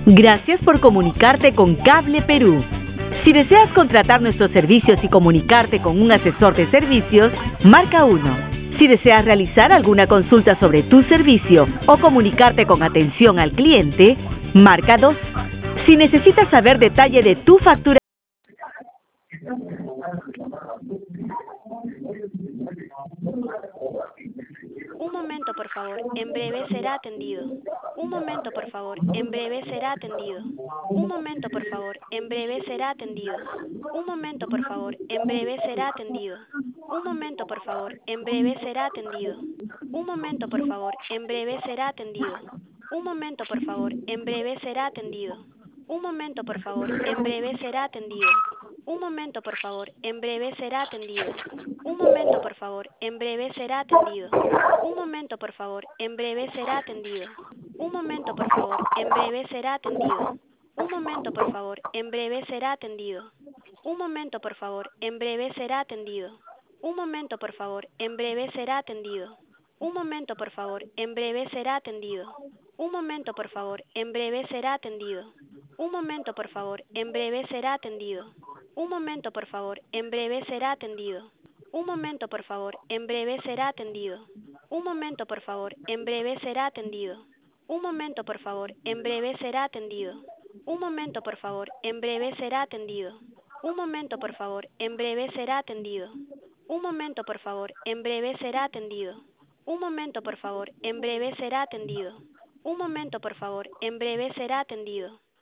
Gracias por comunicarte con Cable Perú. Si deseas contratar nuestros servicios y comunicarte con un asesor de servicios, marca 1. Si deseas realizar alguna consulta sobre tu servicio o comunicarte con atención al cliente, marca 2. Si necesitas saber detalle de tu factura, Un momento, por favor. En breve será atendido. Un momento, por favor. En breve será atendido. Un momento, por favor. En breve será atendido. Un momento, por favor. En breve será atendido. Un momento, por favor. En breve será atendido. Un momento, por favor. En breve será atendido. Un momento, por favor. En breve será atendido. Un momento, por favor. En breve será atendido. Un momento, por favor. En breve será atendido. Un momento, por favor. En breve será atendido. Un momento, por favor. En breve será atendido. Un momento, por favor. En breve será atendido. Un momento, por favor. En breve será atendido. Un momento, por favor. En breve será atendido. Un momento, por favor. En breve será atendido. Un momento, por favor. En breve será atendido. Un momento, por favor. En breve será atendido. Un momento, por favor. En breve será atendido. Un momento, por favor. En breve será atendido. Un momento, por favor. En breve será atendido. Un momento, por favor. En breve será atendido. Un momento, por favor. En breve será atendido. Un momento, por favor. En breve será atendido. Un momento, por favor. En breve será atendido. Un momento, por favor. En breve será atendido. Un momento, por favor. En breve será atendido. Un momento, por favor. En breve será atendido.